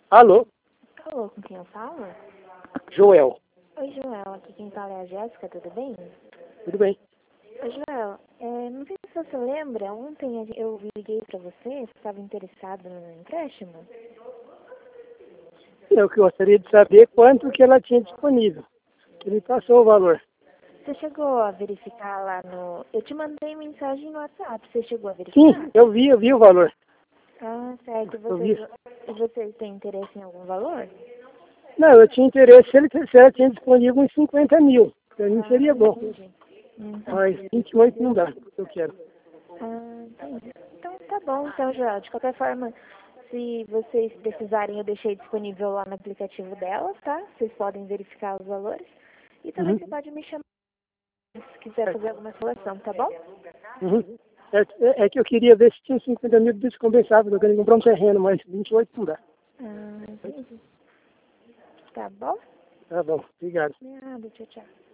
Alô? Alô, com quem eu falo? Joel. Oi, Joel. Aqui quem fala é a Jéssica, tudo bem? Tudo bem? Oi, Joel. Não sei se você lembra, ontem eu liguei pra você estava interessado no empréstimo. Eu que gostaria de saber quanto que ela tinha disponível. Ele passou o valor. Você chegou a verificar lá no... Eu te mandei mensagem no WhatsApp, você chegou a verificar? Sim, eu vi o valor. Ah, certo. Eu vi. Você tem interesse em algum valor? Não, eu tinha interesse se ela tinha disponível uns 50 mil. Para mim seria bom. Entendi. Uhum. Mas 28 não dá, eu quero. Entendi. Então tá bom, então, Joel. De qualquer forma, se vocês precisarem, eu deixei disponível lá no aplicativo dela, tá? Vocês podem verificar os valores. E também Uhum. você pode me chamar se quiser fazer alguma seleção, tá bom? Uhum. É que eu queria ver se tinha 50 mil descompensável. Eu queria comprar um terreno, mas 28 não dá. Entendi. Tá bom? Tá bom, obrigado. Nada, tchau, tchau.